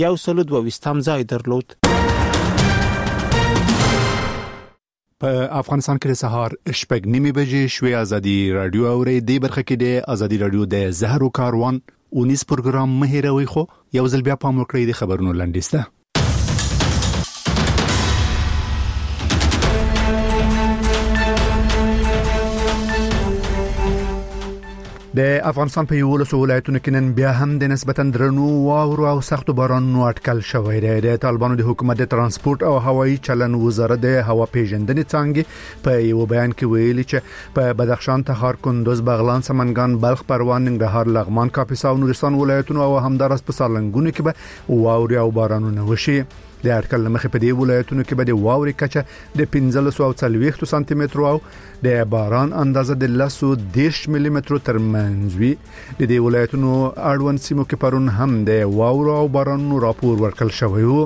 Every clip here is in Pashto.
122 ځای درلود. په افغانستان کې د سهار 8:30 بجې شوې. ازادي رادیو اوري د برخه کې د ازادي رادیو د زهرو کاروان 19 پروګرام مهیروي خو یو ځل بیا پام وکړئ د خبرونو لنډیسته. د افغانستان په 11 ولایتونو کې نن بیا هم د نسبتاً درنو واورو او سختو بارانونو اټکل شوی دی. د طالبانو د حکومت د ترانسپورت او هوایي چلن وزارت د هوا پیژندنې څانګې په یو بیان کې ویلي چې په بدخشان، تخار، کندوز، بغلان، سمنګان، بلخ، پروان، ننګرهار، لغمان، کاپیسا او نورستان ولایتونو او همدارس په سالنګونو کې به واوري او بارانونه وشي. د اټکل مخې په دې ولایتونو کې به د واوري کچه د 1540 سانتي متر او د باران اندازه د 110 ملي متر تر منځ وي. د دې ولایتونو اړوند سیمو کې پرون هم د واورو او بارانونو راپور ورکړل شوی و.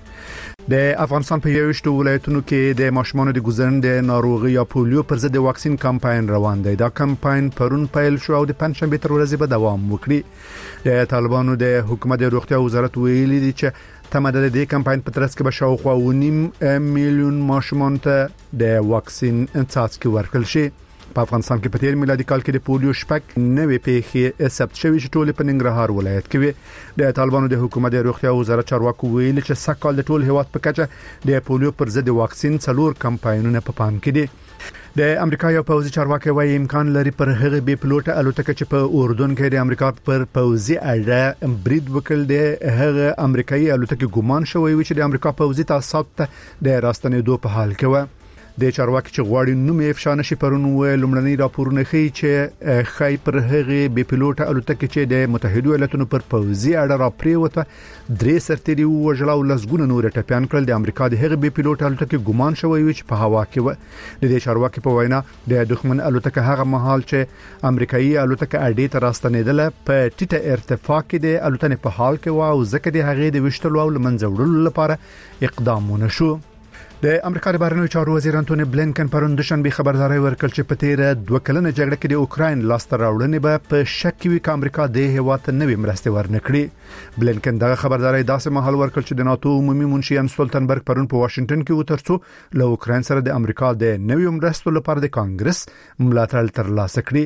د افغانستان په 21 ولایتونو کې د ماشومانو د ګزرند ناروغي یا پولیو پر ضد د واکسین کمپاین روان دی. دا کمپاین پرون پیل شو او د پنځشنبه تر ورځې به دوام وکړي. د طالبانو د حکومت د روغتیا وزارت ویلي دی چې تمه د دې کمپاین په ترڅ کې به شاوخوا 1.5 میلیون ماشومان ته د واکسین څاڅکي ورکړل شي. په افغانستان کې په تیر میلادي کال کې د پولیو شپږ نوې پیښې ثبت شوې چې ټول په ننګرهار ولایت کې وي. د طالبانو د حکومت د روغتیا وزارت چارواکو ویلي چې سږکال د ټول هیواد په کچه د پولیو پر ضد واکسین 4 کمپاینونه په پام کې دي. د امریکا یو پوځي چارواکي وايي امکان لري پر هغه بي پلوټه الوتکه چې په اردن کې د امریکا پر پوځي اډه برید وکړ د هغه امریکایي الوتکه ګمان شوی و چې د امریکا پوځي تاسیسات ته د راستنېدو په حال کې و. د چارواکي چې غواړي نوم یې افشا نشي پرون و لومړنی راپورونه ښیي چې خای پر هغه بي پلوټه الوتکه چې د متحده ایالاتونو پر پوځي اډه را پریوته 3 سرتیري وژل او لسګونه نور ټپيان کړل. د امریکا د هغه بي پلوټه الوتکه ګمان شوی و چې په هوا کې و. د دې چارواکي په وینا د دښمن الوتکه هغه مهال چې امریکایي الوتکه اډې ته راستنېدله په ټیټه ارتفاع کې د الوتنې په حال کې و او ځکه د هغه د وشتلو او لمنځه وړلو لپاره اقدامونه شو. د امریکا د بهرنیو چارو وزیر انټونی بلینکن پرون د شنبه خبرداري ورکړ چې په تیر 2 کلنه جګړه کې د اوکراین لاسته راوړنې به په شک کې وي چې امریکا د هیواد ته نوې مرستې ورنکړي. بلینکن دغه خبرداري داسې مهال ورکړ چې د ناتو عمومي منشي ان سټولټنبرګ پرون په واشنگټن کې وترڅو له اوکراین سره د امریکا د نوې مرستو لپاره د کانګرس ملاتړ ترلاسه کړي.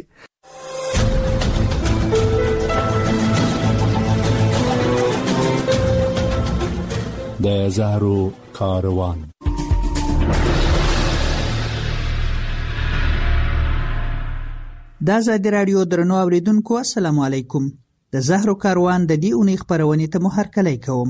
د زهرو کاروان د ازادي رادیو درنو اوریدونکو السلام علیکم. د زهرو کاروان د دې اونۍ خبرونه ته محرکلای کوم.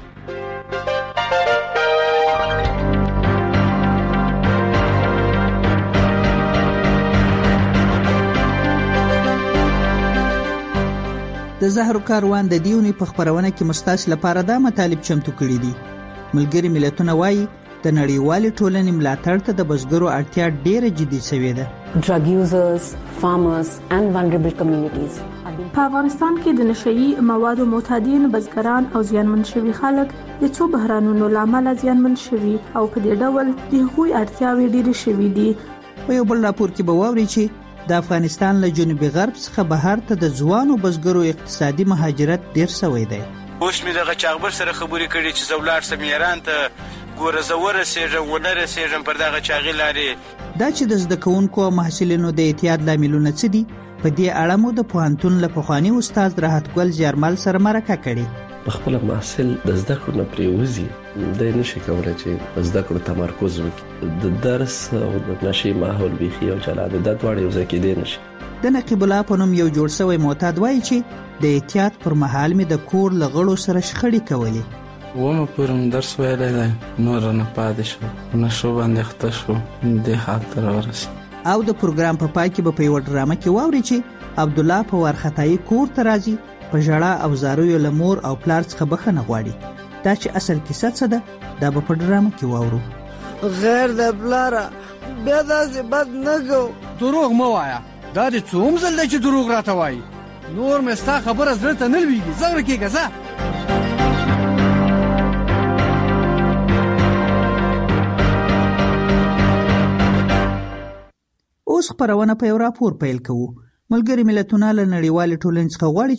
د زهرو کاروان د دې اونۍ په خبرونه کې مستاس لپاره دا مطالب چمتو کړي دي. ملګری ملتونه وایي د نړیوالې ټولنې ملاتړ ته د بزګرو اړتیا ډېره جدي شوې ده. Drug users, farmers and vulnerable communities. په افغانستان کې د نشئی موادو معتادین، بزګران او زیانمن شوي خلک د څو بحرانونو لامل زیانمن شوي او په دې ډول د هغوی اړتیاوې ډېرې شوي دي. په یو بل راپور کې به واوري چې د افغانستان له جنوبي غرب څخه بهر ته د ځوانو بزګرو اقتصادي مهاجرت ډېر شوی دی. اوس مې دغه چاغبر سره خبرې کړې چې زولار سم ایران ته ګوره زوره سیژم ونره سیژم پر دغه چاغي لارې. دا چې د زده کوونکو او محصلینو د اعتیاد لاملونه څه دي، په دې اړه مو د پوهنتون له پخواني استاد راحت ګل زیارمل سره مرکه کړې. خپل محصل د زده کړو نه پریوزي د نشي کولای چې زده کړو تمرکز وکړي. د درس او د نشي ماحول بيخي او چلاد د دوړ یو ځکه دی نشي. د نقیب الله په نوم یو جوړ شوی معتاد وایي چې د اعتیاد پر مهال مې د کور لغړو سره شخړې کولې. ومه پرم درس ویلی دی، نور نه پاتې شو، نشو باندې خته شو، دې حد ته راورسېد. او د پروګرام په پای کې به په یوه ډرامه کې واوري چې عبدالله په وارخطایي کور ته راځي، په ژړا او زاریو له مور او پلار څخه بخښنه غواړي. دا چې اصل کیسه څه ده دا به په ډرامه کې واورو. غیر د پلاره بیا داسې بد نه کو. دروغ مه وایه، دا دې څوم ځل دی چې دروغ راته وایي. نور مې ستا خبره زړه ته نه لویږي، زغره کېږه ځه. اوس خبرونه په یو راپور پیل کوو. ملګری ملتونه له نړیوالې ټولنې څخه غواړي چې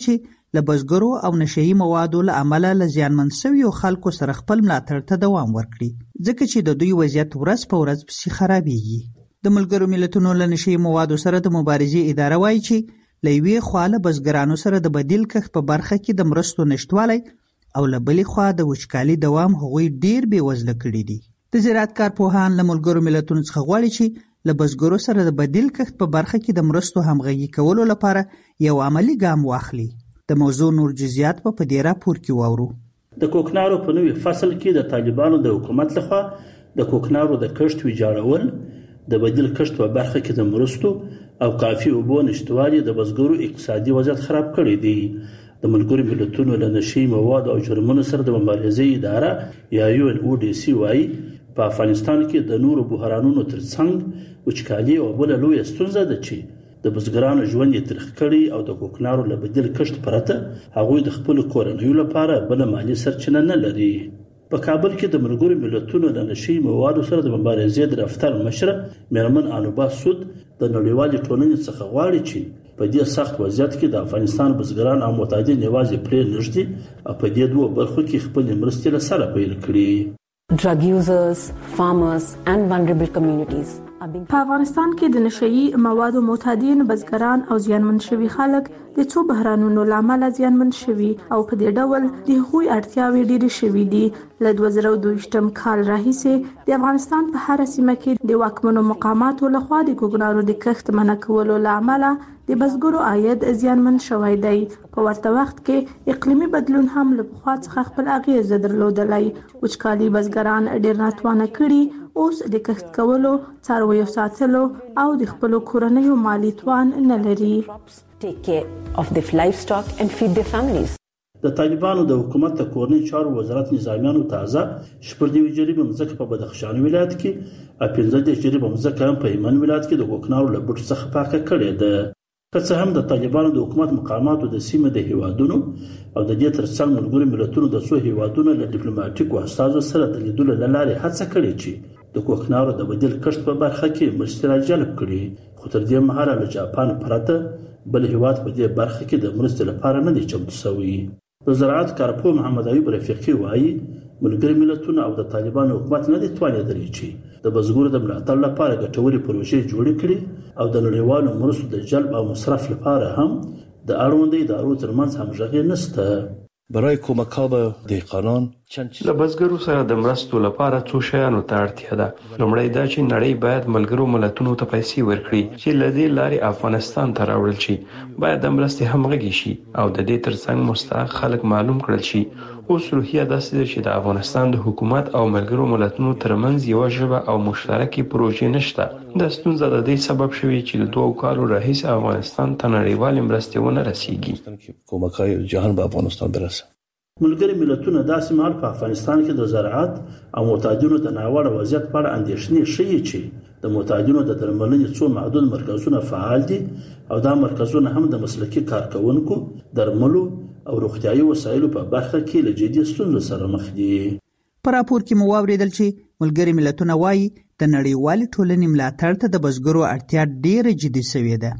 له بزګرو او نشهي موادو له امله له زیانمن شویو خلکو سره خپل ملاتړ ته دوام ورکړي، ځکه چې د دوی وضعیت ورځ په ورځ پسې خرابېږي. د ملګرو ملتونو له نشهي موادو سره د مبارزې اداره وایي چې له یوې خوا له بزګرانو سره د بدیل کښت په برخه کې د مرستو نشتوالی او له بلې خوا د وچکالي دوام هغوی ډیر بېوزله کړي دي. د زراعت کارپوهان له ملګرو ملتونو څخه غواړي چې له بزګرو سره د بدیل کښت په برخه کې د مرستو همغږي کولو لپاره یو عملی ګام واخلي. د موضوع نور جزئیات په دې راپور کې واورو. د کوکنارو په نوي فصل کې د طالبانو د حکومت لخوا د کوکنارو د کښت ویجاړول، د بدیل کښت په برخه کې د مرستو او کافي اوبو نشتوالي د بزګرو اقتصادي وضعیت خراب کړی دی. د ملګرو ملتونو له نشهي موادو او جرمونو سره د مبارزې اداره یا UNODC وايي په افغانستان کې د نورو بحرانونو ترڅنګ وچکالي او بل لوی ستونزه ده چې د بزګرانو ژوند یې ترخ کړي او د کوکنارو له بدیل کښت پرته هغوی د خپل کورنیو لپاره بل مالی سرچینه نه لري. په کابل کې د ملګرو ملتونو له نشهي موادو سره د مبارزې د دفتر مشره میرمن انوبا سود د نړیوالې ټولنې څخه غواړي چې په دې سخت وضعیت کې د افغانستان بزګران او متعدد یوازې پرې نږدې او په دې دوه برخو کې خپل مرستې له سره پیل کړي. Drug users, farmers and vulnerable communities. په افغانستان کې د نشهي موادو معتادین بزګران او زیانمن شوي خلک د څو بحرانونو لامل زیانمن شوي او په دې ډول د هغوی اړتیاوې ډېرې شوي دي. له 2022 کال راهیسې د افغانستان په هر سیمه کې د واکمنو مقاماتو لخوا د کوکنارو د کښت منع کولو لامل د بزګرو عاید زیانمن شوی دی. په ورته وخت کې اقلیمي بدلون هم له پخوا څخه خپل اغیز درلودلی. وچکالي بزګران ډېر ناتوانه کړي، اوس د کښت کولو، څارویو ساتلو او د خپلو کورنیو مالی توان نه لري. Take care of their livestock and feed their families. د طالبانو د حکومت د کورنۍ چارو وزارت نظامیانو تازه شپږ جریبه مځکه په بدخشان ولایت کې او 15 جریبه مځکه هم په هلمند ولایت کې د کوکنارو له بوټو څخه پاکه کړې ده. که څه هم د طالبانو د حکومت مقاماتو د سیمې د هیوادونو او د دې ترڅنګ ملګرو ملتونو د څو هیوادونو له ډیپلوماټیکو استازو سره د لیدلو له لارې هڅه کړې چې د کوکنارو د بدیل کښت په برخه کې مرستې راجلب کړي، خو تر دې مهاله له جاپان پرته بل هیواد په دې برخه کې د مرستې لپاره نه دی چمتو شوی. د زراعت کارپوه محمد ایوب رفیقي وایي ملګري ملتونه او د طالبانو حکومت نه دي توانېدلی چې د بزګرو د ملاتړ لپاره ګټورې پروژې جوړې کړي او د نړیوالو مرستو د جلب او مصرف لپاره هم د اړوندو ادارو ترمنځ همغږي نشته. برای کمک به دهقانان له بزګرو سره د مرستو لپاره څو شیانو ته اړتیا ده. لومړی دا چې نړۍ باید ملګرو ملتونو ته پیسې ورکړي چې له دې لارې افغانستان ته راوړل شي. باید د مرستې همغږي شي او د دې ترڅنګ مستحق خلک معلوم کړل شي. اوس روحیه داسې ده چې د افغانستان د حکومت او ملګرو ملتونو ترمنځ یو ژبه او مشترکې پروژې نشته. دا ستونزه د دې سبب شوی چې د 2 کالو راهیسې افغانستان ته نړیوالې مرستې ونه رسیږي. کمک‌های جهان به افغانستان برسه. ملګري ملتونه داسې مهال په افغانستان کې د زراعت او معتادینو د ناوړه وضعیت په اړه اندېښنې ښیي چې د معتادینو د درملنې څو محدود مرکزونه فعال دي او دا مرکزونه هم د مسلکي کارکونکو، درملو او روغتیايي وسایلو په برخه کې له جدي ستونزو سره مخ دي. په راپور کې مو واوریدل چې ملګري ملتونه وایي د نړیوالې ټولنې ملاتړ ته د بزګرو اړتیا ډېره جدي شوې ده.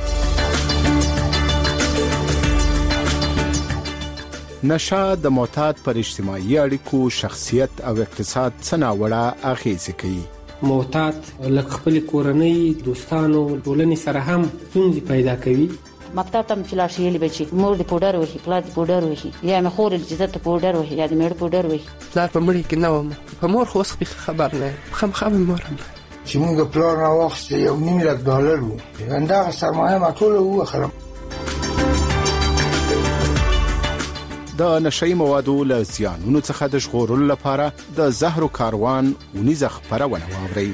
نشه د معتاد پر اجتماعي اړیکو، شخصیت او اقتصاد څه ناوړه اغیزې کوي. معتاد لکه خپل کورنۍ، دوستانو، ټولنې سره هم ستونزې پیدا کوي. مکتب ته چې لاړ شي یلی بچي مور د پودر وهي، پلار د پودر وهي، یا مې خور د جزت پودر وهي، یا د مېړه پودر وهي. پلار په مړي کې نه وم، په مور خو اوس خبر نه خامخا مور هم چې موږ پلار نه واخیست $1,000,000 وو، همدغه سرمایه ما ټوله ووخلم. د نشهي موادو له زیانونو څخه د ژغورلو لپاره د زهرو کاروان ونیزه خپرونه واورئ.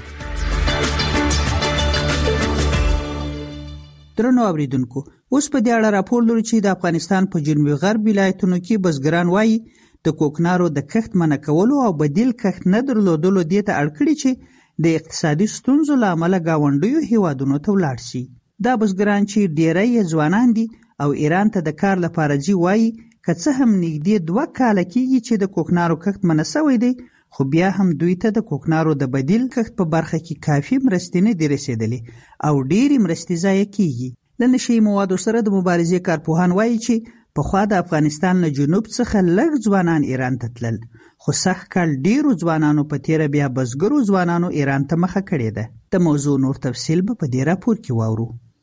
درنو اوریدونکو، اوس په دې اړه راپور لرو چې د افغانستان په جنوبي غرب ولایتونو کې بزګران وایي د کوکنارو د کښت منع کولو او بدیل کښت نه درلودلو دې ته اړ کړي چې د اقتصادي ستونزو له امله ګاونډیو هیوادونو ته ولاړ شي. دا بزګران چې ډېری ځوانان دي او ایران ته د کار لپاره ځي وایي که څه هم نږدې 2 کاله کېږي چې د کوکنارو کښت منع شوی دی، خو بیا هم دوی ته د کوکنارو د بدیل کښت په برخه کې کافي مرستې نه دي رسېدلې او ډېرې مرستې ضایع کېږي. له نشهي موادو سره د مبارزې کارپوهان وایي چې پخوا د افغانستان له جنوب څخه لږ ځوانان ایران ته تلل، خو سږ کال ډیرو ځوانانو په تیره بیا بزګرو ځوانانو ایران ته مخه کړې ده. د موضوع نور تفصیل به په دې راپور کې واورو.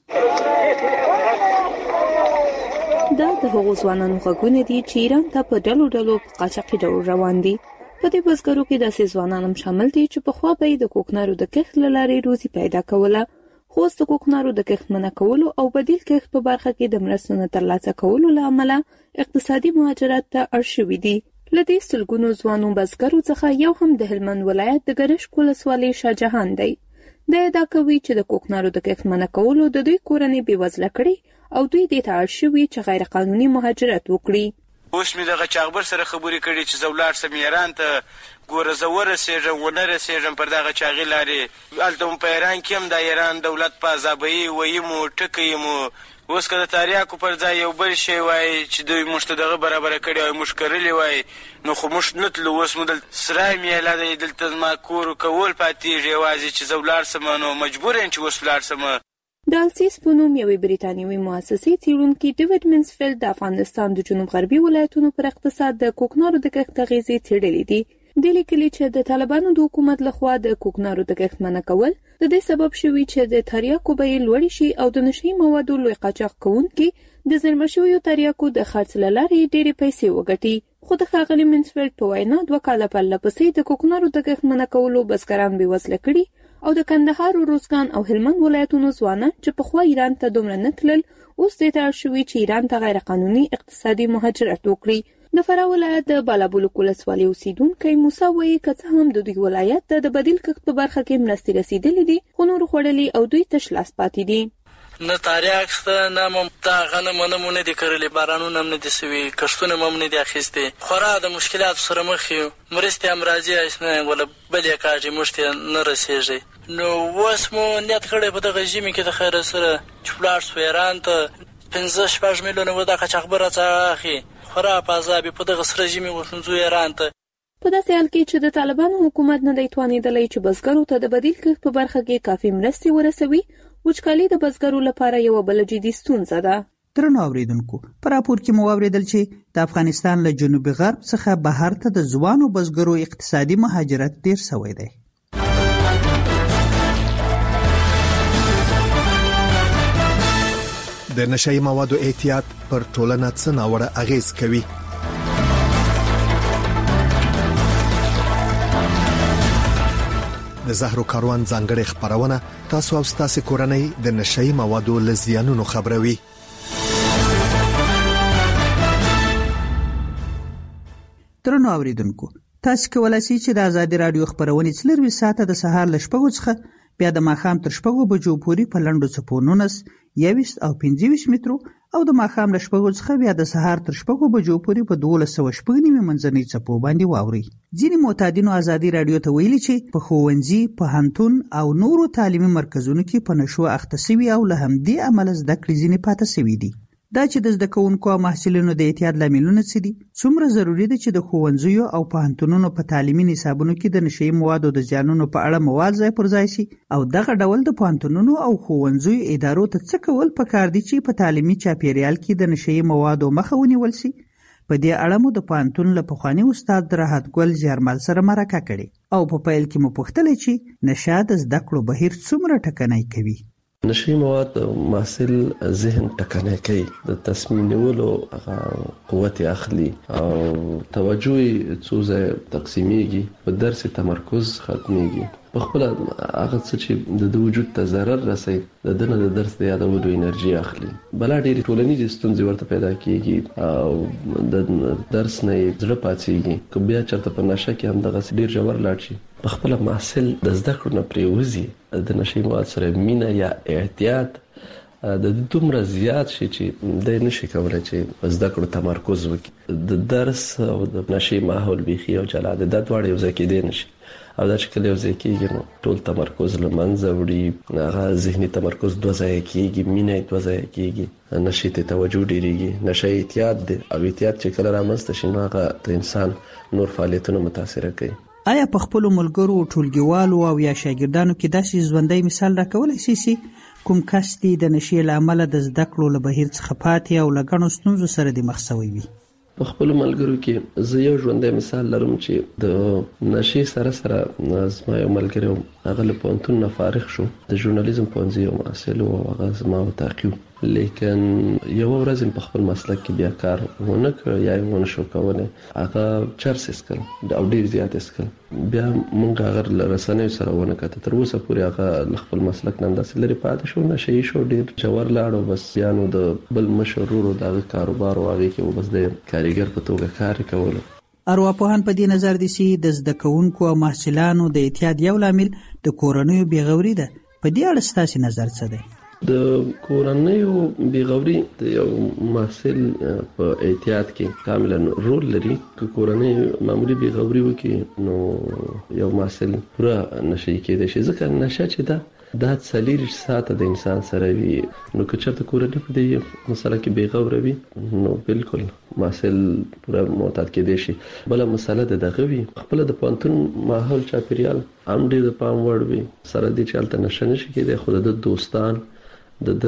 دا د هغو ځوانانو غږونه دي چې ایران ته په ډلو ډلو په قاچاقي ډول روان دي. په دې بزګرو کې داسې ځوانان هم شامل دي چې پخوا به یې د کوکنارو د کښت له لارې روزي پیدا کوله، خو اوس د کوکنارو د کښت منع کولو او بدیل کښت په برخه کې د مرستو نه ترلاسه کولو له امله اقتصادي مهاجرت ته اړ شوي دي. له دې سلګونو ځوانو بزګرو څخه یو هم د هلمند ولایت د ګرشک ولسوالۍ شاهجهان دی. دا ادعا کوي چې د کوکنارو د کښت منع کولو د دوی کورنۍ بېوزله کړي او دوی دې ته اړ شوي چې غیر قانوني مهاجرت وکړي. اوس مې دغه چاغبر سره خبرې کړې چې زه ولاړ سم ایران ته، ګوره زه ورسېږم ونه رسېږم پر دغه چاغې لارې. هلته مو په ایران کې هم د ایران دولت په عذابوي ویي مو ټکوي مو. اوس که د تریاکو پر ځای یو بل شی وای چې دوی موږ ته دغه برابره کړې وای موږ کرلې وای نو خو موږ نه تلو. اوس مو دلته سرای میله دی، دلته زما کور کول پاتېږي یوازې چې زه ولاړ سم نو مجبور یم چې اوس ولاړ سم. د السیس په نوم یوې بریتانیوي مؤسسې څېړونکي ډیوډ منسفیلد د افغانستان د جنوب غربي ولایتونو پر اقتصاد د کوکنارو د کښت اغېزې څېړلې دي. دې لیکلي چې د طالبانو د حکومت لخوا د کوکنارو د کښت منع کول د دې سبب شوي چې د تریاکو بیې لوړې شي او د نشهیي موادو لوی قاچاق کوونکي د زېرمه شویو تریاکو د خرڅ له لارې ډېرې پیسې وګټي. خو د ښاغلي منسفیلد په وینا 2 کاله پرله پسې د کوکنارو د کښت منع کولو بزګران بېوزله کړي او د کندهار، روزګان او هلمند ولایتونو ځوانان چې پخوا ایران ته دومره نه تلل اوس دې ته اړ شوي چې ایران ته غیر قانوني اقتصادي مهاجرت وکړي. د فراه ولایت د بالابلوک ولسوالۍ اوسیدونکی موسی وایي که څه هم د دوی ولایت ته د بدیل کښت په برخه کې مرستې رسېدلې دي خو نورو خوړلي او دوی تش لاس پاتې دي. نه تاریاک شته، نه هم دا غنم هم نه دي کرلي، بارانونه هم نه دي سوي، کښتونه هم نه دي اخیستې. خورا د مشکلاتو سره مخ یو، مرستې هم راځي اسنه ولا بلې کاږي موږ ته نه رسېږي. نو اوس مو نیت کړی په دغه ژمي کې د خیره سره چې ولاړ شو ایران ته 15-16 میلیونه به دا قاچاقبر راڅخه اخلي. خورا په عذاب په دغه سره ژمي ورځو ایران ته. په داسې حال کې چې د طالبانو حکومت نه دی توانېدلی چې بزګرو ته د بدیل کښت په برخه کې کافي مرستې ورسوي، وچکالي د بزګرو لپاره یوه بله جدي ستونزه ده. درنو اوریدونکو، په راپور کې مو واورېدل چې د افغانستان له جنوبي غرب څخه بهر ته د ځوانو بزګرو اقتصادي مهاجرت ډیر شوی دی. د نشهیي موادو احتیاط پر ټولنه څه ناوړه اغیز کوي؟ د زهرو کاروان ځانګړې خبرونه تاسو او تاسو کورنۍ د نشهیي موادو له زیانونو خبروي. درنو اوریدونکو، تاسو کولای شئ چې د ازادي رادیو خبرونه 24 ساعته د سهار ل 6 څخه بیا د ماښام تر 6 بجو پورې په لنډو څپو 19 21 او 25 مترو او د ماښام له 6 څخه بیا د سهار تر 6 بجو پورې په 1290 منځنۍ څپو باندې واوري. ځینې معتادینو ازادي رادیو ته ویلي چې په ښوونځي، پوهنتون او نورو تعلیمي مرکزونو کې په نشو اخته شوي او له همدې امله زده کړې ځینې پاتې شوي دي. دا چې د زده کوونکو او محصلینو د احتیاط لاملونه څه دي، څومره ضروری ده چې د ښوونځیو او پوهنتونونو په تعلیمي نصابونو کې د نشهیي موادو د زیانونو په اړه مواد ځای پر ځای شي او دغه ډول د پوهنتونونو او ښوونځیو ادارو ته څه کول پکار دي چې په تعلیمي چاپیریال کې د نشهیي موادو مخه ونیول شي. په دې اړه مو د پوهنتون له پخواني استاد راحت ګل زیارمل سره مرکه کړې او په پیل کې مو پوښتل چې نشه د زده کړو بهیر څومره ټکنی کوي. نشهیي مواد محصل ذهن ټکنی کوي، د تصمیم نیولو قوت اخلي او توجه څو ځای تقسیمیږي، په درس تمرکز ختمیږي، په خپل هغه څه چې د وجود ته ضرر رسي د دنه د درس د یادولو انرژي اخلي. بلا ډېری ټولنیزې ستونزې ورته پیدا کیږي او د درس نه زړه پاتېږي. که بیا چېرته په نشه کې هم دغسې ډېر ژور لاړ شي، په خپله محصل د زده کړو نه پرېوځي، د نشهیي مواد سره مینه یا احتیاط د دومره زیات شي چې دی نشي کولی چې په زده کړو تمرکز وکړي. د درس او د نشهیي ماحول بیخي او جلا دی، دا دواړه یو ځای کېدی نشي او دا چې کله یو ځای کېږي نو ټول تمرکز له منځه وړي، هغه ذهني تمرکز 2 ځایه کېږي، مینه 2 ځایه کېږي، نشې ته توجه ډېرېږي. نشه احتیاط دی او احتیاط چې کله رامنځته شي نو هغه د انسان نور فعالیتونه متاثره کوي. آیا په خپلو ملګرو، ټولګیوالو او یا شاګردانو کې داسې ژوندی مثال راکولی شئ چې کوم کس دي د نشې له امله د زده کړو له بهیر څخه پاتې او له ګڼو ستونزو سره د مخ شوی وي؟ په خپل ملګرو کې زه یو ژوندی مثال لرم چې د نشې سره سره زما یو ملګری هغه له پوهنتون نه فارغ شو، د ژورنالیزم پوهنځي یو محصل و، هغه زما وتعقیب، لیکن یو ورځ په خپل مسلک کې بیا کار ونه کړ یا یې ونه شو کولی، هغه چرس اسکل او ډېر زیات اسکل، بیا موږ هغه له رسنیو سره ونه کته، تر اوسه پورې هغه له خپل مسلک نه همداسې لرې پاتې شو، نشهیي شو، ډېر ژور لاړ او بس بیا نو د بل مشر ورور د هغه کاروبار و هغې کې بس د کارګر په توګه کار یې کولو. ارواپوهان په دې نظر دي چې د زده کوونکو او محصلانو د اعتیاد یو لامل د کورنیو بېغوري ده. په دې اړه ستاسې نظر څه دی؟ د کورنیو بېغوري د یو محصل په اعتیاد کې کاملا رول لري. که کورنۍ معمولي بېغوري وکړي نو یو محصل پوره نشهیي کېدی شي، ځکه نشه چې ده دا 40 ساعته د انسان سره وي، نو که چېرته کورنۍ په دې مسله کې بېغوره وي نو بالکل محصل پوره معتاد کېدی شي. بله مسله د دغه وي خپله د پوهنتون ماحول چاپېریال هم ډېر د پام وړ وي، سره دې چې هلته نشه نشي کېدی، خو د دوستان د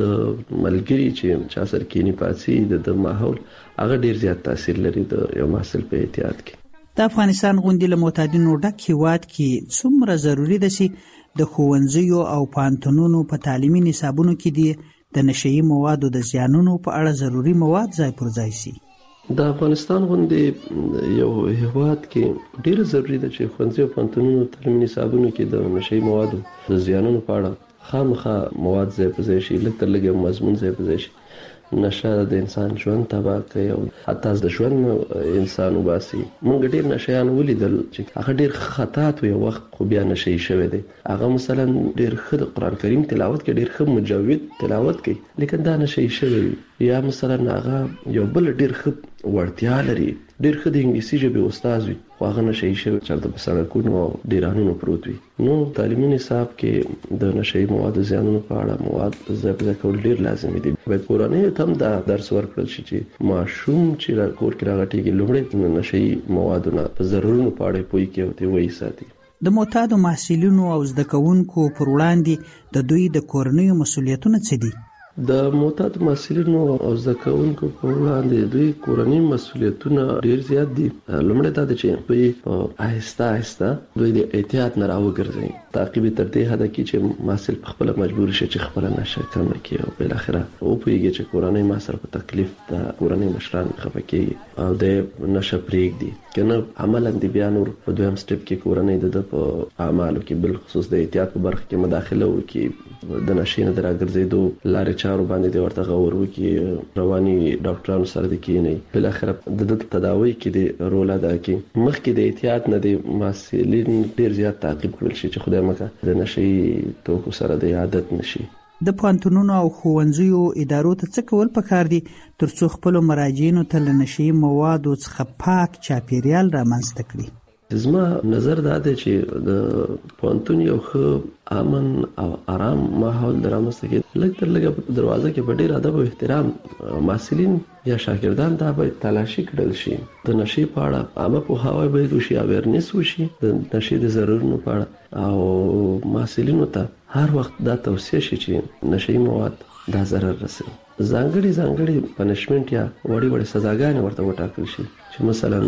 ملګري چې چا سره کینی پاتې د ماحول هغه ډېر زیات تاثیر لري د یو محصل په اعتیاد کې. د افغانستان غوندې له معتادینو ډک هېواد کې څومره ضروري ده چې د ښوونځیو او پوهنتونونو په تعلیمي نصابونو کې د نشهیي موادو د زیانونو په اړه ضروري مواد ځای پر ځای شي؟ د افغانستان غوندې یو هېواد کې ډېر ضروري ده چې ښوونځي او پوهنتونونو تعلیمي نصابونو کې د نشهیي موادو د زیانونو په اړه خامخا مواد ځای په ځای شي، لږ تر لږه مضمون ځای په ځای شي. نشه د انسان ژوند تباه کوي او حتی د ژوند انسان وباسي. موږ ډېر نشهیان ولیدل چې هغه ډېر خطاط و یو وخت خو بیا نشهیي شوی دی، هغه مثلا ډېر ښه د قرآن کریم تلاوت کوي، ډېر ښه مجود تلاوت کوي، لیکن دا نشهیي شوی وي. یا مثلا هغه یو بل ډېر ښه وړتیا لري، ډېر ښه د انګلیسي ژبې استاد وي، خو هغه نشهیي شوی چېرته په سړکونو او ډیرانونو پروت وي. نو تعلیمي نصاب کې د نشهیي موادو زیانونو په اړه مواد ځای په ځای کول ډېر لازمي دي. باید کورنیو ته هم دا درس ورکړل شي چې ماشوم چې کور کې راغټېږي لومړی د نشهیي موادو نه په ضررونو په اړه پوه کړي او ته ویې ساتي. د معتادو محصلینو او زده کوونکو پر وړاندې د دوی د کورنیو مسؤلیتونه څه دي؟ د معتادو محصلینو او زده کوونکو په وړاندې دوی کورني مسؤلیتونه ډېر زیات دي. لومړی دا ده چې دوی په آهسته آهسته دوی د احتیاط نه راوګرځوي، تعقیب یې تر دې حده کړي چې محصل پخپله مجبور شي چې خپله نشه کمه کړي او بالاخره وپوهېږي چې کورنۍ ما سره په تکلیف ده، کورنۍ مشران خفه کېږي او د نشه پرېږدي، که نه عملا د بیا نور په دویم سټپ کې کورنۍ د ده په اعمالو کې بالخصوص د احتیاط په برخه کې مداخله وکړي، د نشې نه د راګرځېدو لارې چارو باندې د ورته غور وکړي، رواني ډاکټرانو سره د کښېنئ، بالاخره د ده تداوی کې د رول ادا کړي. مخکې د احتیاط نه د محصلین ډېر زیات تعقیب کړل شي چې خدای مکه د نشهیي توکو سره د عادت نشي. د پوهنتونونو او ښوونځیو ادارو ته څه کول پکار دي ترڅو خپلو مراجعینو ته له نشهیي موادو څخه پاک چاپېریال رامنځته کړي؟ زما نظر دا دی چې د پوهنتون یو ښه امن او آرام ماحول د رامنځته کېدو، لږ تر لږه په دروازه کې په ډېر ادب او احترام محصلین یا شاګردان دا باید تلاشي کړل شي، د نشې په اړه عامه پوهاوی باید وشي، اویرنس وشي د نشې د ضررونو په اړه، او محصلینو ته هر وخت دا توصیه شي چې نشهیي مواد دا ضرر رسوي. ځانګړي پنشمنټ یا وړې سزاګانې ورته وټاکل شي چې مثلا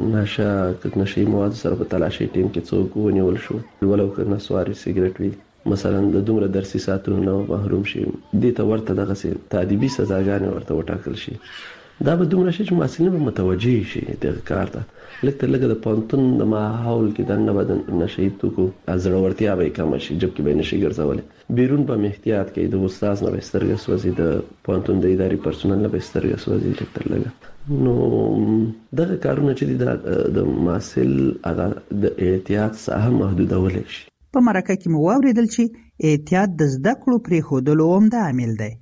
نشهیي موادو سره په تلاشي ټیم کې څوک ونیول شو، ولو که نسواري سګرټ وي، مثلا د دومره درسي ساعتونو نه محروم شي، دې ته ورته دغسې تادیبي سزاګانې ورته وټاکل شي. دا به دومره شي چې محصلین به متوجه شي دغه کار ته. لږ تر لږه د پوهنتون د ماحول کې دننه به د نشهیي توکو زړورتیا به یې کمه شي، جبکې به یې نشي ګرځولې. بیرون به مې احتیاط کوي، د استاد نه به یې سترګه سوځي، د پوهنتون د اداري پرسونل نه به یې سترګه سوځي لږ تر لږه. نو دغه کارونه چې دي د محصل هغه د احتیاط څخه محدودولی شي. په مرکه کې مو واورېدل چې احتیاط د زده کړو پرېښودلو عمده عامل دی.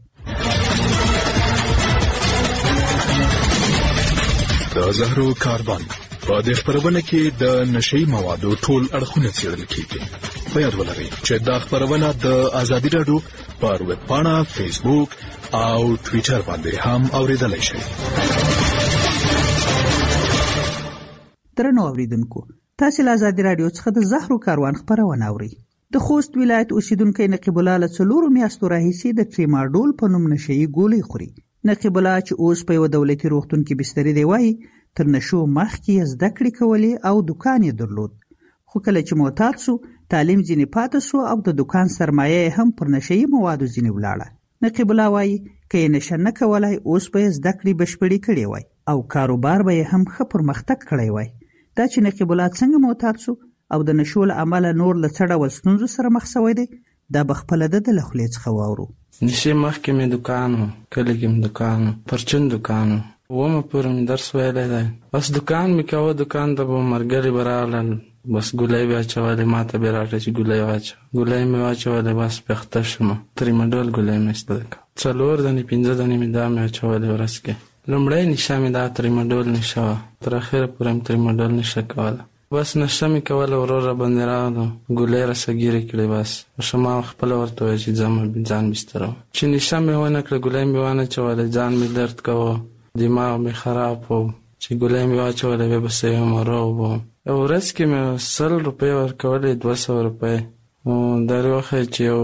د زهرو کاربن په دې خپرونه کې د نشهیي موادو ټول اړخونه څېړل کېږي. په یاد ولرئ چې دا خپرونه د ازادي راډیو پر ویب پاڼه، فیسبوک او ټویټر باندې هم اورېدلی شئ. درنو اوریدونکو، تاسو له ازادي راډیو څخه د زهرو کاروان خپرونه اورئ. د خوست ولایت اوسیدونکی نقیب الله له 4 میاشتو راهیسې د ټریماډول په نوم نشهیي ګولۍ خوري. نقیب الله چې اوس په یو دولتي روغتون کې بستري دی وایي تر نشو مخکې یې زده کړې کولې او دکان یې درلود، خو کله چې معتاد سو تعلیم ځینې پاتې سو او د دکان سرمایه هم پر نشهیي موادو ځینې ولاړه. نقیب الله وایي که یې نشه نه کولای اوس به یې زده کړې بشپړې کړې وای او کاروبار به یې هم ښه پرمختګ کړی وای. دا چې نقیب الله څنګه معتاد سو او د نشو له امله نور له څه ډول ستونزو سره مخ شوی دی دا به خپله د له خولې څخه واورو. نشې مخکې مې دکان و، کلي کې مې دکان و، پرچون دکان و، 9 پورې مې درس ویلی دی. بس دکان مې کوه، دکان ته به ملګري به راغلل، بس ګولۍ به اچولې، ما ته به راکړه چې ګولۍ واچوه. ګولۍ مې واچولې، بس بېخته شوم. ټریماډول ګولۍ مې ایسته کړه. 4 دانې 5 دانې مې دا مې اچولې ورځ کې. لومړی نشه مې دا ټریماډول نشه وه، تر اخره پورې مې ټریماډول نشه کوله. بس نشه مې کوله، ورور را باندې راغلو، ګولۍ راسه ګیرې کړې. بس ما خپله ورته وویل چې ځم ځان بستره وم. چې نشه مې ونه کړه، ګولۍ مې وانه چولې، ځان مې درد کوه، دماغ مې خراب و. چې ګولۍ مې واچولې بیا به صحیح وم، روغ وم. یو ورځ کې مې 100 روپۍ ورکولې، 200 روپۍ. دغې وخت چې یو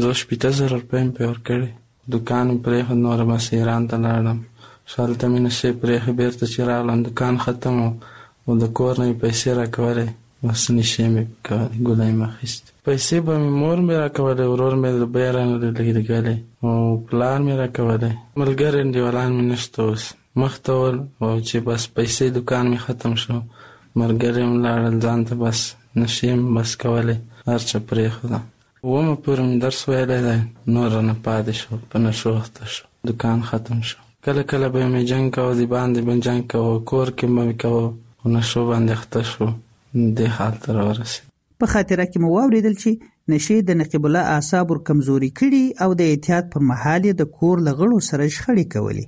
50-60 روپۍ مې پرې ورکړې. دکان مې پرېښود، نوره بس ایران ته لاړم. هلته مې نشې پرېښې، بېرته چې راغلم دکان ختم و او د کور نه مې پیسې راکولې، بس نشې مې کولې، ګولۍ مې اخیستې. پیسې به مې مور مې راکولې، ورور مې د بیه رانه لګېدلی او پلار مې راکولې. ملګري انډیوالان مې نشته اوس، مخ ته ول او چې بس پیسې دکان مې ختم شو، ملګري مې لاړل ځان ته، بس نشې مې بس کولې، هر څه پرېښودم. 9 پورې مې درس ویلی دی، نور رانه پاتې شو، په نشو اخته شو، دکان ختم شو. کله کله به مې جنګ کوه، د باندې به جنګ کوه، کور کې به مې کوه، خو نشو باندې اخته شو، دې حال ته راورسېد. په خاطره کې مو واورېدل چې نشې د نقیب الله اعصاب ور کمزوري کړي او د احتیاط پر مهال یې د کور له غړو سره شخړې کولې.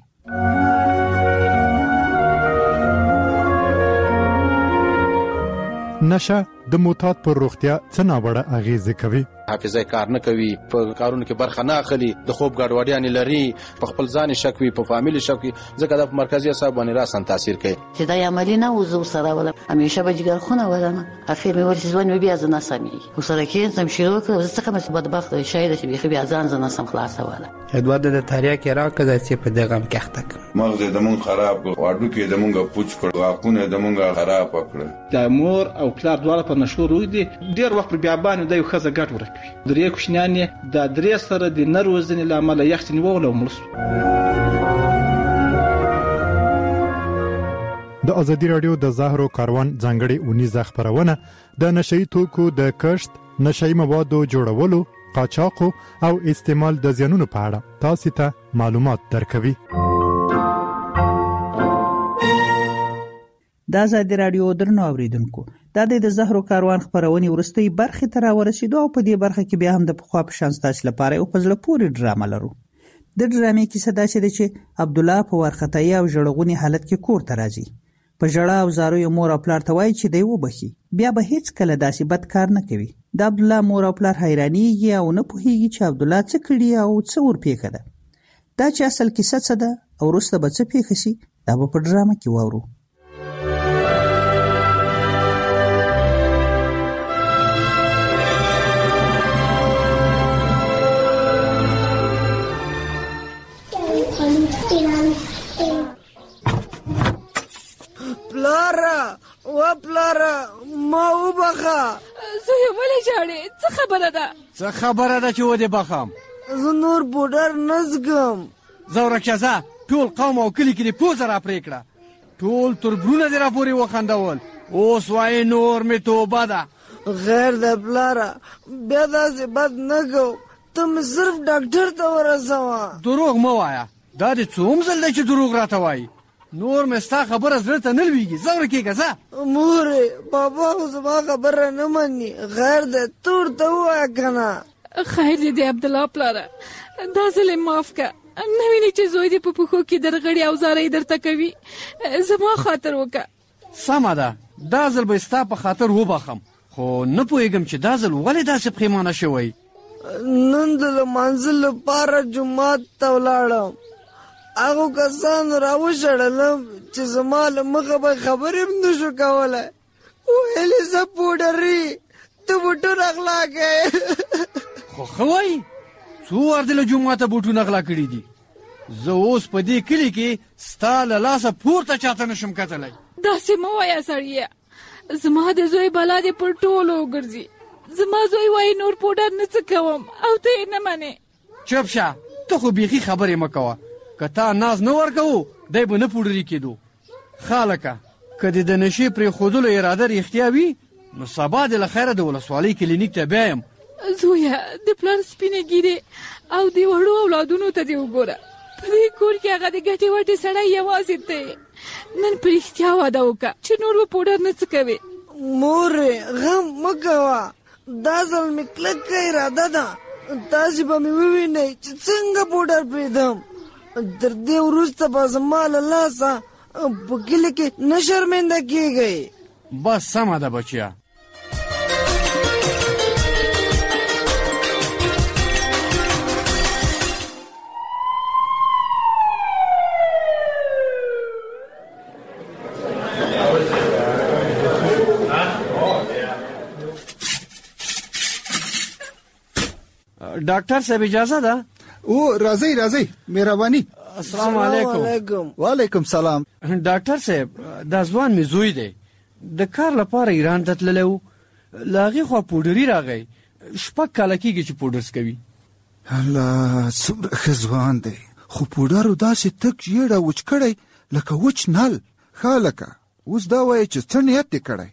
نشه د معتاد پر روغتیا څه ناوړه اغیزې کوي؟ حافظه کار نه کوي، په کارونو کې برخه نه اخلي، د خوب ګډوډیانې لري، په خپل ځان شک وي، په فامیل شک وي، ځکه دا په مرکزي اعصاب باندې راسن تاثیر کوي. چې دا عملی نه و زه سره ولم، همیشه به جګرخونه ولم. اخر مې ورته ځوان بیا زه نه سمې وسره کېنځم شروع کړم، زه څه کوم بدبخت شاید چې بیا ځان زه نه سم خلاصوله. ادوارد د تاریخ راکړه چې په دغه غم کې اخته کړم. مغز د مونږ خراب کړ، واډو کې د مونږ پوچ کړ، غاښونه د مونږ خراب کړ. د مور او پلار دواړه په نشو روي دي، ډېر وخت پر بیا باندې د یو ښځه ګټ ورکوي. درې کوچنیان یې د 3 سره د نه روزنې له امله یخ نیول او مړ شو. د ازادي رادیو د زهرو کاروان ځانګړې اونیزه خبرونه د نشئی توکو د کښت، نشئی موادو جوړولو، قاچاق او استعمال د زیانونو په اړه تاسو ته معلومات درکوي. د ازادي رادیو درنو اوریدونکو، دا د زهرو کاروان خبرونه ورستۍ برخه ته راورسېدو او په دې برخه کې بیا هم د پخوا په شان تاسو لپاره یو پزله پورې ډرامه لرو. د ډرامې کیسه دا چې عبد الله په وارخطایي او ژړغوني حالت کې کور ته راځي. په ژړا او زارو یې مور او پلار ته وایي چې دی وبخي، بیا به هیڅ کله داسې بد کار نه کوي. د عبد الله مور او پلار حیرانېږي او نه پوهېږي چې عبد الله څه کړي او څه ورپېښه ده. دا چې اصل کیسه څه ده او وروسته به څه پېښه شي، دا به په ډرامه کې واورو. پلاره ما وبخه. زه یې ولې ژاړې؟ څه خبره ده؟ څه خبره ده چې ودې بخم؟ زه نور پوډر نه زګم. زه ورکشه ځه، ټول قوم او کلي کې دې پوزه را پرې کړه، ټول تربرونه دې را پورې وخندول، اوس وایې نور مې توبه ده. غیر ده پلاره، بیا داسې بد نه کو، ته مې صرف ډاکټر ته ورسوه. دروغ مه وایه، دا دې څوم ځل دی چې دروغ راته وایي؟ نور مې ستا خبره زړه ته نه لوېږي، ځه ورکېږه ځه. مورې بابا خو زما خبره نه مني، غیر ده ته ورته ووایه که نه. خیر دې دی عبدالله پلاره، دا ځل یې معاف که، نه وینې چې زوی دې په پښو کې درغړي او زارۍ درته کوي، زما خاطر وکړه. سمه ده، دا ځل به ستا په خاطر وبخم، خو نه پوهېږم چې دا ځل ولې داسې پښیمانه شوی. نن د لمانځه لپاره جومات ته ولاړم، هغو کسانو راوشړلم چې زما له مخه به خبرې هم نه شو کولی. ویلې زه پوډري، ته بوټونه اغلا کړې. خو خوای څو ور دل جمعه ته بوټونه اغلا کړی دي. زه اوس په دې کلی کې ستا له لاسه پورته چاته نشم کتلی. داسې مه وایه سړیه، زما د زوی بلا دې پر ټولو وګرځي. زما زوی وایي نور پوډر نه څه کوم او ته یې نه منې. چپ شه، ته خو بیخي خبرې مه کوه. که تا ناز نه ورکوو دی به نه پوډري کېدو. خالکه که دې د نشې پرېښودلو اراده رښتیا وي نو سبا دې له خیره د ولسوالۍ کلینیک ته بیا یم. زویه د پلار سپینې ګیرې او د وړو اولادونو ته دې وګوره. په دې کور کې هغه د ګټې وټې سړی یوازې دی. نن په رښتیا واده وکړه چې نور به پوډر نه څه کوې. مورې غم مه کوه، دا ځل مې کلکه اراده ده. تاسې به مې ووینئ چې څنګه پوډر پرېږدم. تر دې وروسته به زما له لاسه په کلي کې نه شرمنده کېږئ. بس سمه ده بچیا. ډاکټر صاحب اجازه ده؟ او راځئ راځئ، مهرباني. السلام علیکم. وعلیکم سلام. ډاکټر صاحب دا ځوان مې زوی دی، د کار لپاره ایران ته تللی و. له هغې خوا پوډري راغی. 6 کاله کېږي چې پوډرز کوي. الله څومره ښه ځوان دی، خو پوډرو داسې تک ژېړه وچ کړی لکه وچ نل. خالکه اوس دا وایي چې څه نیت دې کړی؟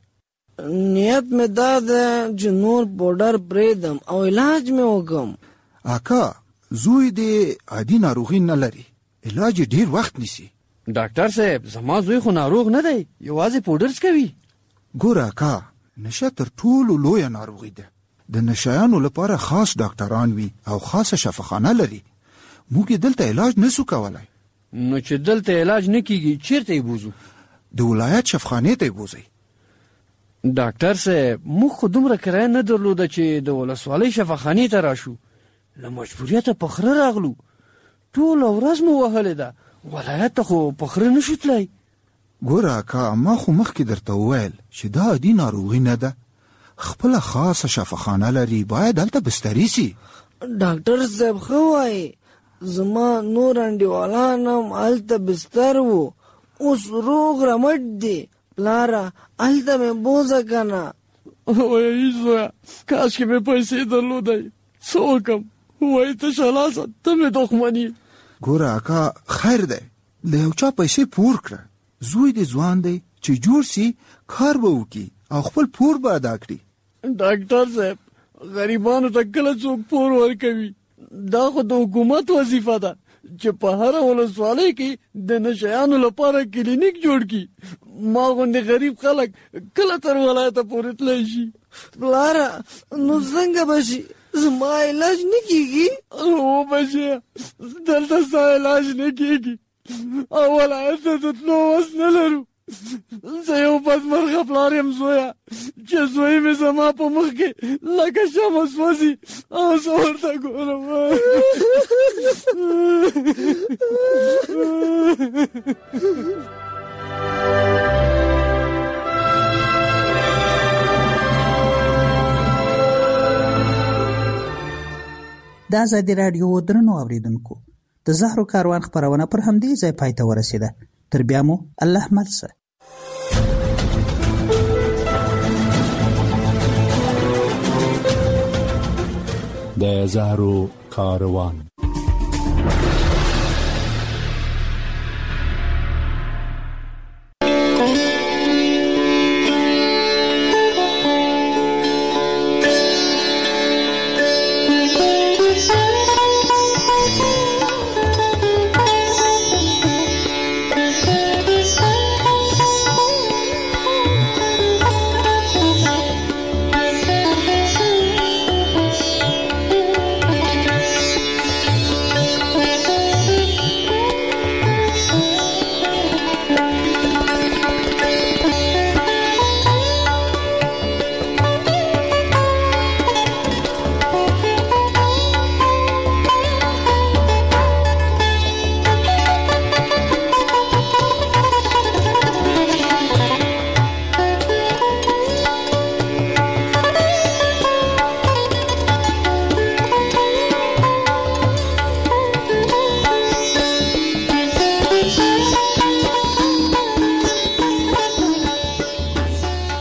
نیت مې دا ده چې نور پوډر پرېږدم او علاج مې وکړم. اکا زوی دې عادي ناروغي نه لري، علاج ډیر وخت نیسي. ډاکټر صاحب زما زوی خو ناروغ نه دی، یوازې پوډرز کوي. ګوره اکا نشه تر ټولو لویه ناروغي ده. د نشایانو لپاره خاص ډاکټران وي او خاصه شفاخانه لري. موږ دلته علاج نسو کولای. نو چې دلته علاج نه کیږي چیرته یې بوزو؟ د ولایت شفاخانې ته یې بوزئ. ډاکټر صاحب موږ خو دومره کرایه نه درلوده چې د ولسوالۍ شفاخانې ته راشو. له مجبوریته په خره راغلو. ټوله ورځ مو وهلې ده، ولایت ته خو په خره نشو تللی. ګوره اکا ما خو مخکې درته وویل چې دا عادي ناروغي نه ده، خپله خاصه شفاخانه لري، باید هلته بستري سي. ډاکټر صاحب ښه وایي، زما نور انډیوالان هم هلته بستر وو، اوس روغ رمټ دي. پلاره هلته مې بوځه که نه. وایي زویه کاشکې مې پیسې درلودی، څه وکړم؟ وایي تشه لاسه ته مې دښمن یې. ګوره اکا خیر دی، له یو چا پیسې پور کړه. زوی دې ځوان دی چې جوړ سي، کار به وکړي او خپل پور به ادا کړي. ډاکټر صاحب غریبانو ته کله څوک پور ورکوي؟ دا خو د حکومت وظیفه ده چې په هره ولسوالۍ کې د نشیانو لپاره کلینیک جوړ کړي. ما غوندې غریب خلک کله تر ولایته پورې تللی شي؟ پلاره نو څنګه به شي؟ زما علاج نه کېږي؟ و بچیه دلته ستا علاج نه کېږي او ولایت ته د تلو وس نه لرو. زه یو بدمرغه پلار یم زویه چې زوی مې زما په مخ کې لکه شمع سوځي او زه ورته ګورم. د آزادي راډیو درنو اوریدونکو، د زهرو کاروان خپرونه پر همدې ځای پای ته ورسېده. تر بیا مو الله مل شه. د زهرو کاروان